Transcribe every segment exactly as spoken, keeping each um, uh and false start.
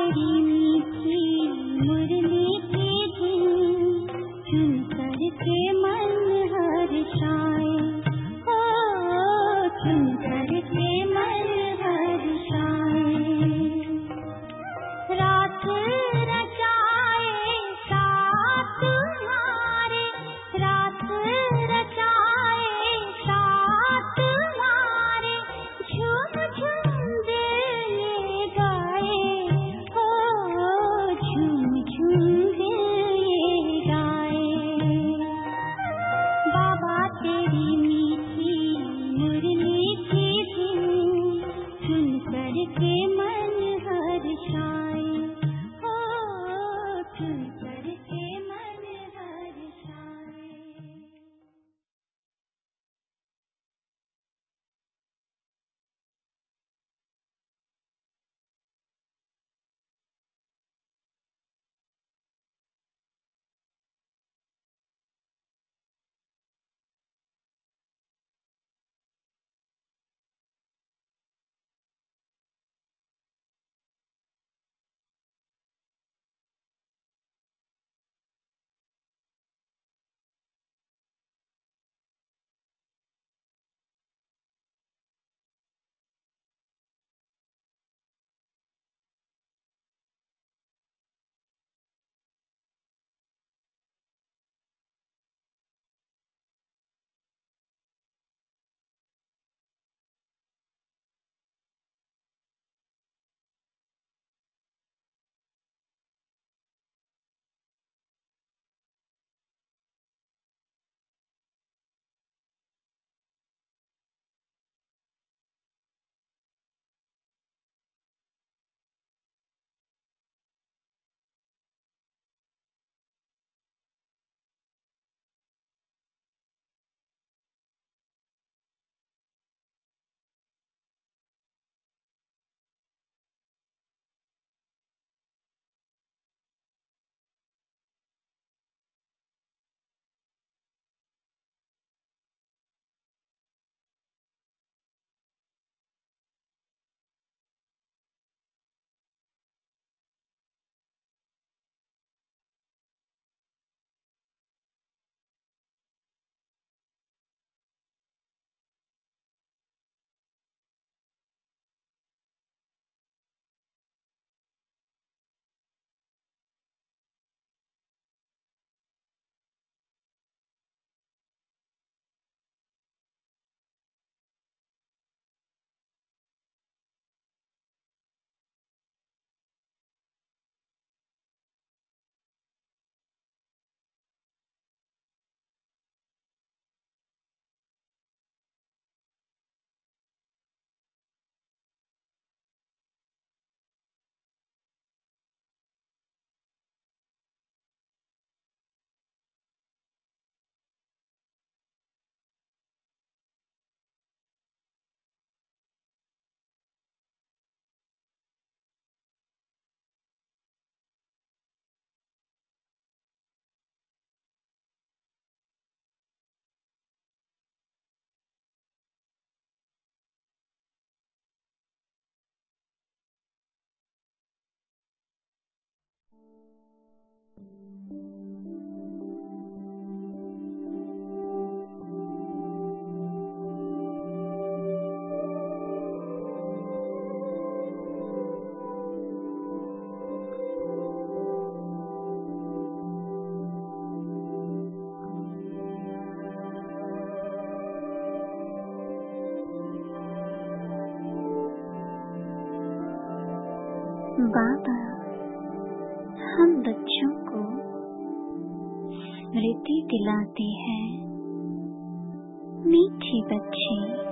तेरी मीठी मुरली की धुन सुन करके मन हर्षाए, हो सुन करके मन हर्षाए। रात रचाए साथ तुम्हारे, रात रचाए साथ तुम्हारे, झूम झूम दिल ये गाए, हो झूम झूम दिल ये गाए। बाबा तेरी मीठी मुरली की धुन सुन करके मन हर्षाए, हो सुन करके मन हर्षाए। बाबा हम बच्चों को स्मृति दिलाते हैं, मीठी बच्ची,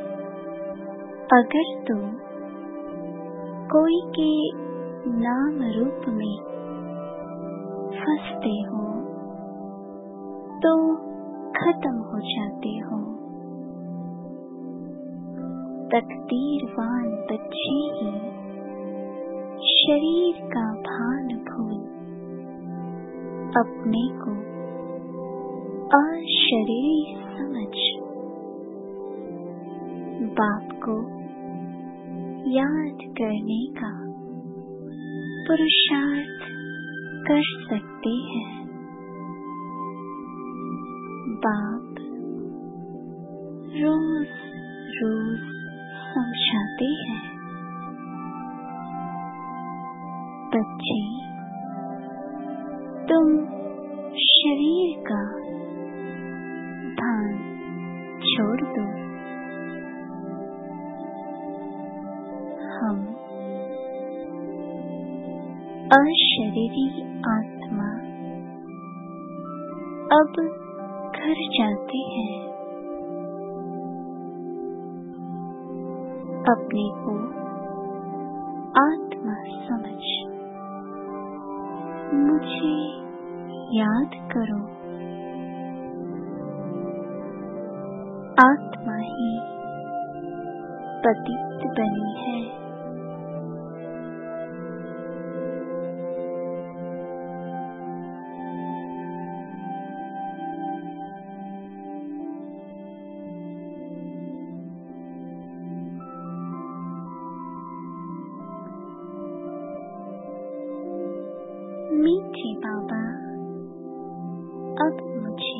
अगर तुम कोई के नाम रूप में फंसते हो तो खत्म हो जाते हो। तकदीरवान बच्ची ही शरीर का भान भूल अपने को अशरीरी समझ बाप को याद करने का पुरुषार्थ कर सकते हैं। बाप रोज रोज समझाते हैं, बच्चे तुम शरीर का भान छोड़ दो। हम अशरीरी आत्मा अब घर जाते हैं। अपने को आत्मा समझ मुझे याद करो। आत्मा ही पतित बनी है। मीठे बाबा अब मुझे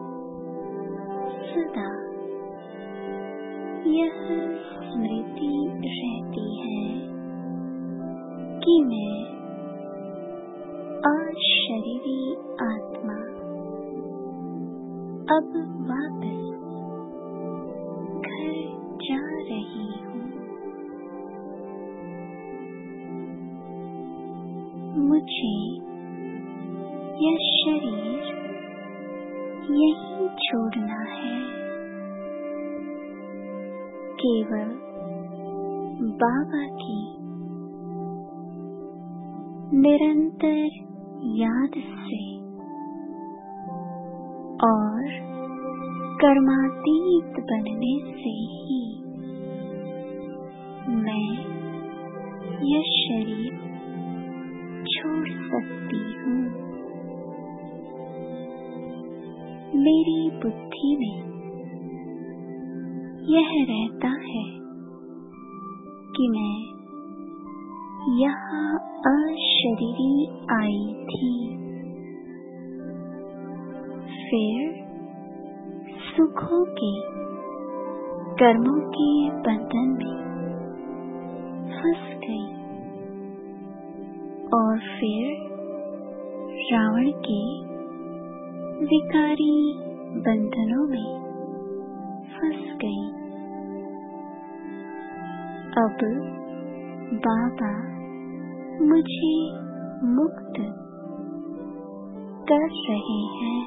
सदा यह स्मृति रहती है कि मैं अशरीरी आत्मा अब वापस घर जा रही हूँ। मुझे यह शरीर यहीं छोड़ना है। केवल बाबा की निरंतर याद से और कर्मातीत बनने से ही मैं यह शरीर छोड़ सकती हूँ। मेरी बुद्धि में यह रहता है कि मैं यहाँ अशरीरी आई थी, फिर सुखों के कर्मों के बंधन में फंस गई और फिर रावण के विकारी बंधनों में फंस गई। अब बाबा मुझे मुक्त कर रहे हैं।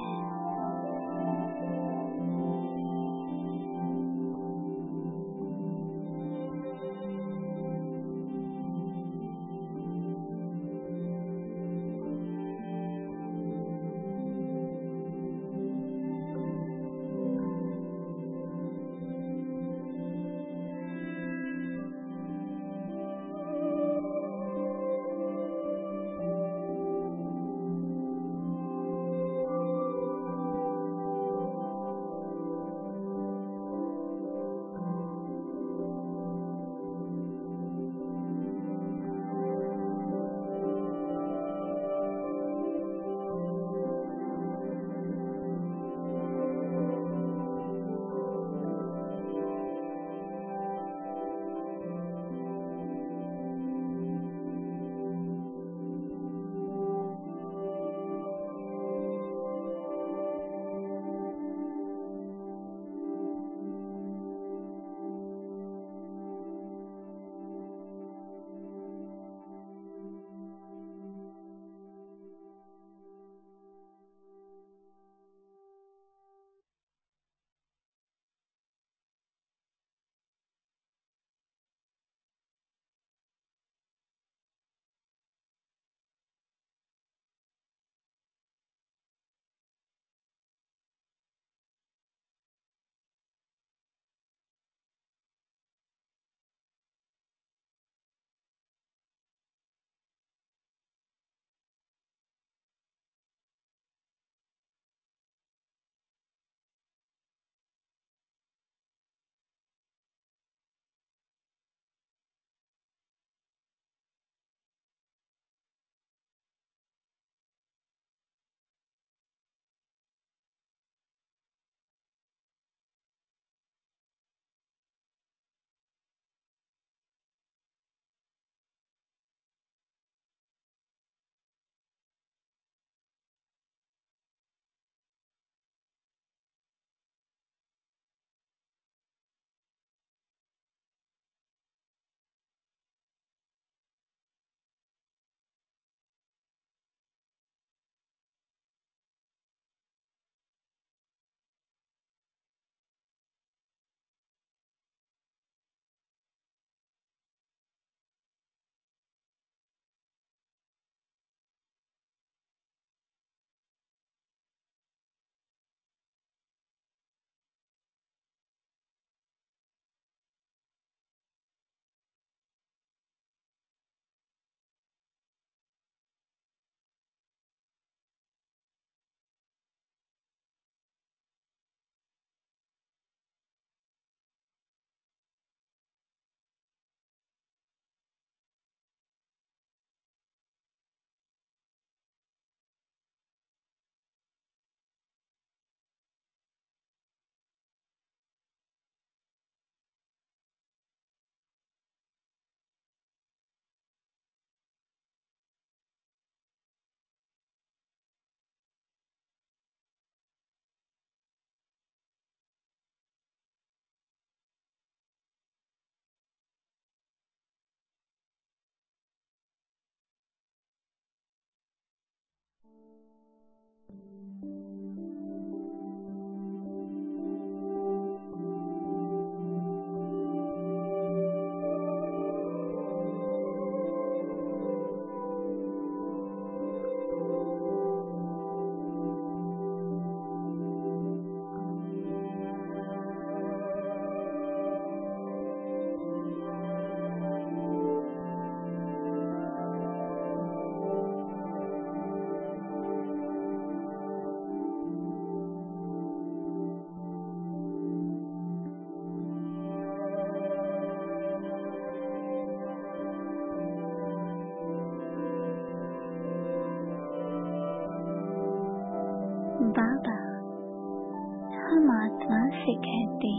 से कहते,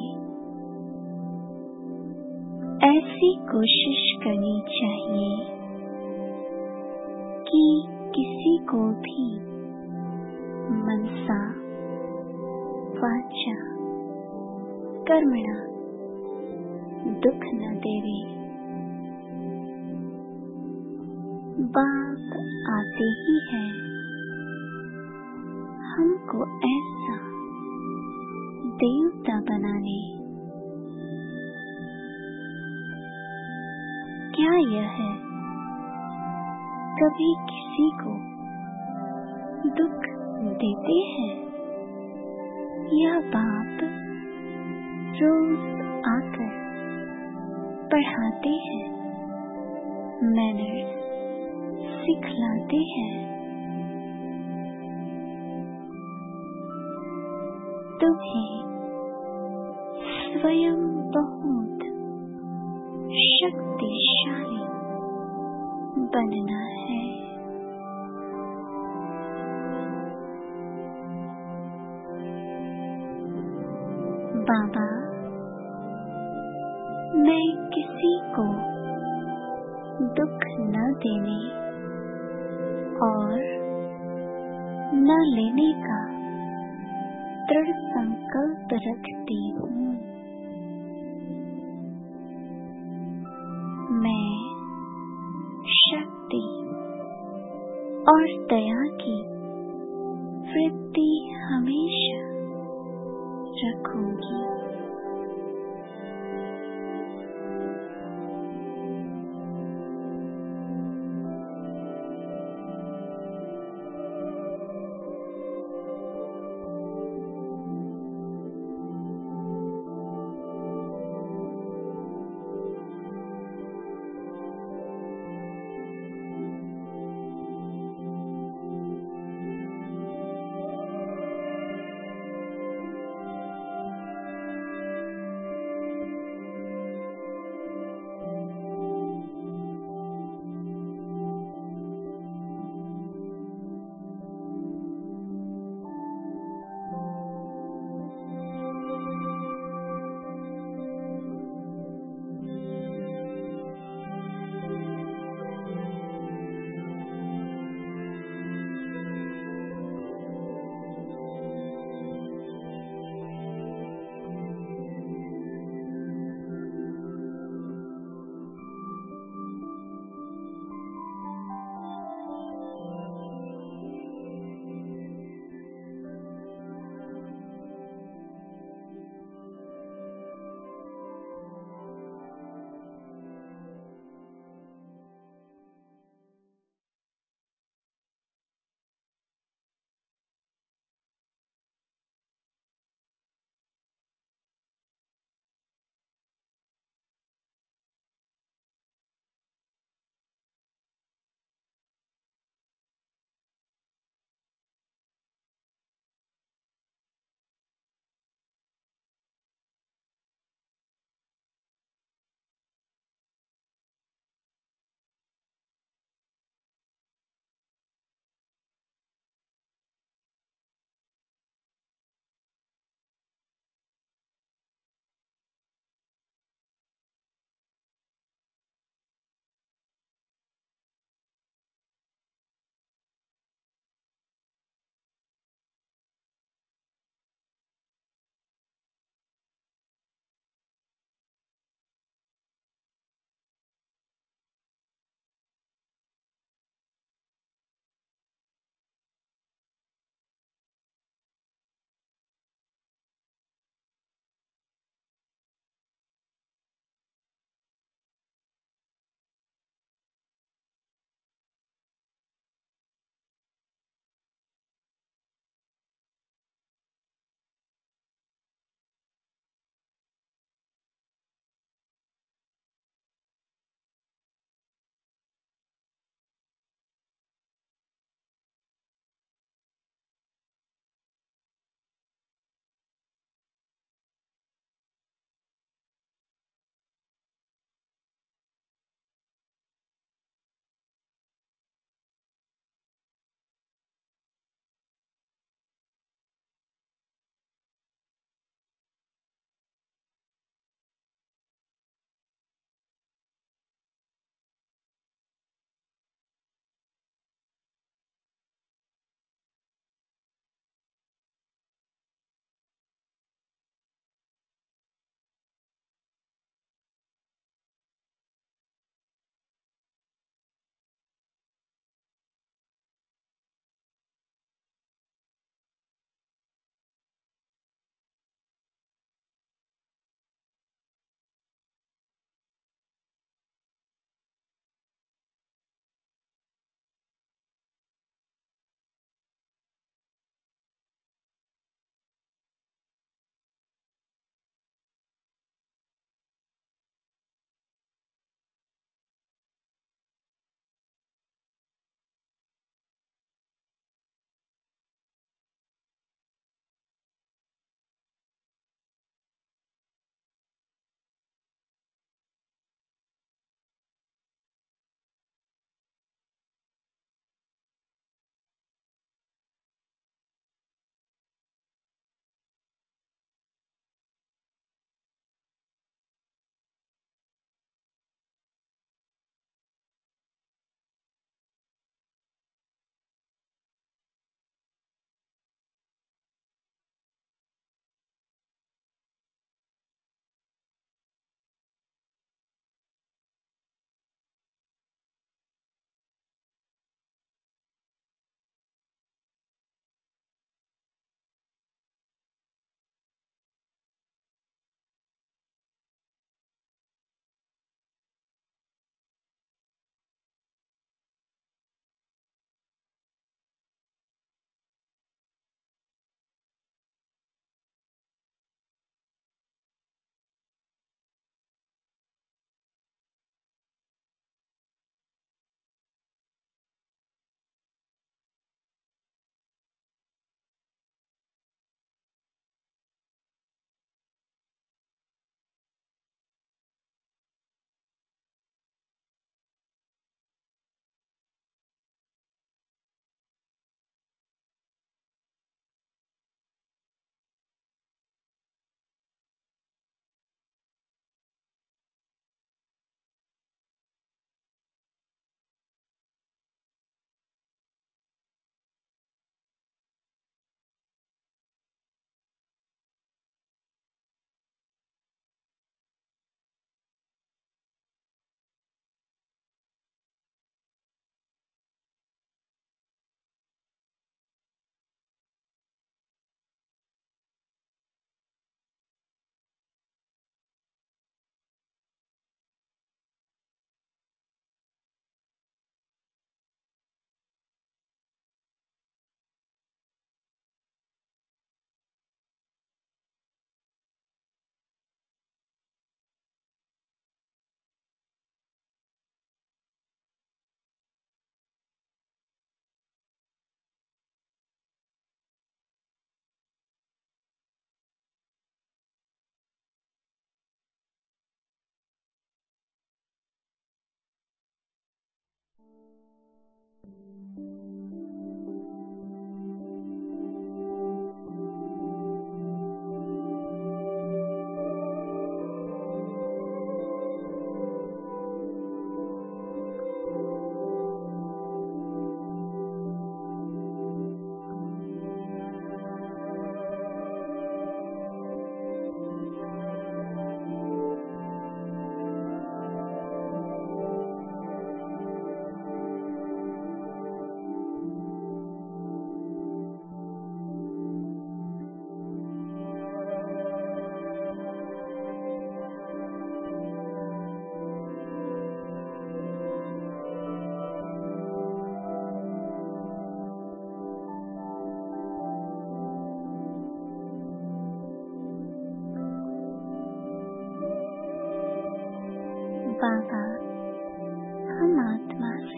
ऐसी कोशिश करनी चाहिए कि किसी को भी मनसा वाचा कर्मणा दुख न देवे। बात आते ही है हमको ऐसा देवता बनाने। क्या यह है कभी किसी को दुख देते हैं? या बाप रोज आकर पढ़ाते हैं, मैनर्स सिखलाते हैं। तुम्हें स्वयं बहुत शक्तिशाली बनना है। बाबा, मैं किसी को दुख न देने और न लेने का दृढ़ संकल्प रखती हूँ। मैं शक्ति और दया की वृत्ति हमेशा रखूंगी।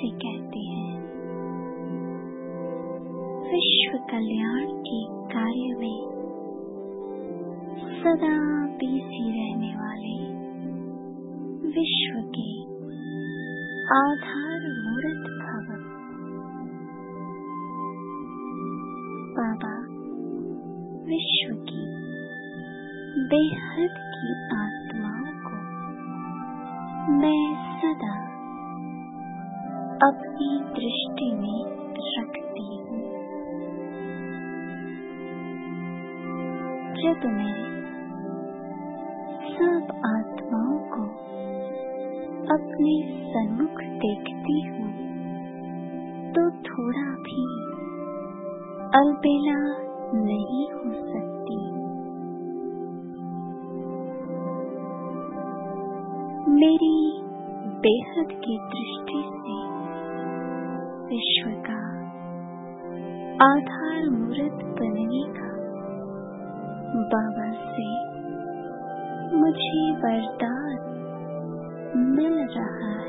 जिसे कहते हैं, विश्व कल्याण के कार्य में सदा बिजी रहने वाले विश्व के आधार मूर्त भव बाबा विश्व की बेहद की आत्माओं को मैं सदा अपनी दृष्टि में रखती हूँ। जब मैं सब आत्माओं को अपने सन्मुख देखती हूँ तो थोड़ा भी अलबेला नहीं हो सकती। मेरी बेहद की दृष्टि से विश्व का आधार मूर्त बनने का बाबा से मुझे वरदान मिल रहा